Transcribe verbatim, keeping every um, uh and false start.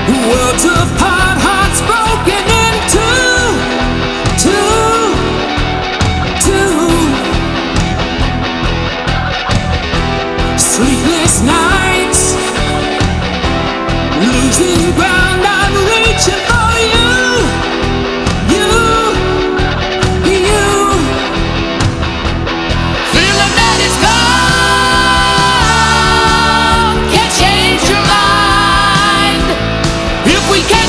Worlds apart, hearts broken in two, two, two. Sleepless nights, losing ground, I'm reaching for you, you, you. Feeling that it's gone, can't change your mind. If we can't